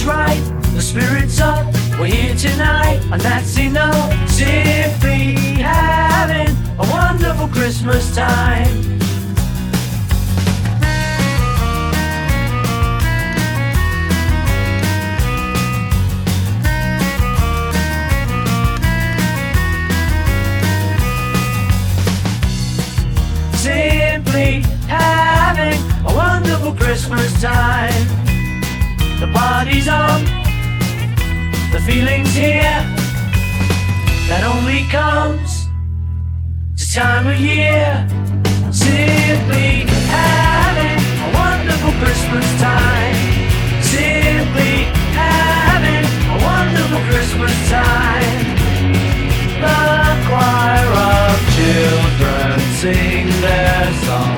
is right, the spirit's up, we're here tonight, and that's enough. Simply having a wonderful Christmas time. Simply having a wonderful Christmas time. The party's on, the feeling's here, that only comes this time of year. Simply having a wonderful Christmas time. Simply having a wonderful Christmas time. The choir of children sing their song.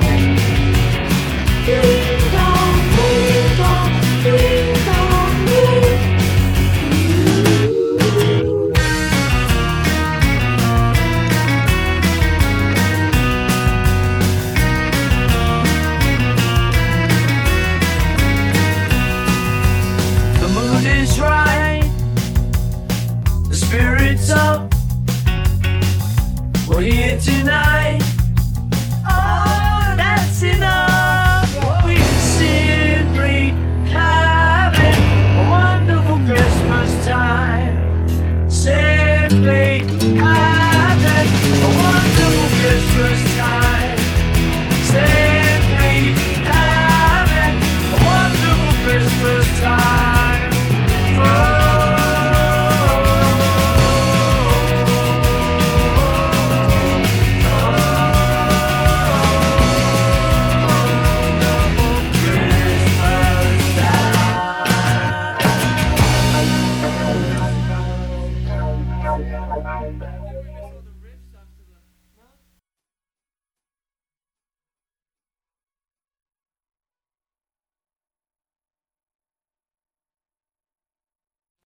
Ding dong, ding dong, ding dong, ding. The mood is right, the spirit's up, we're here tonight,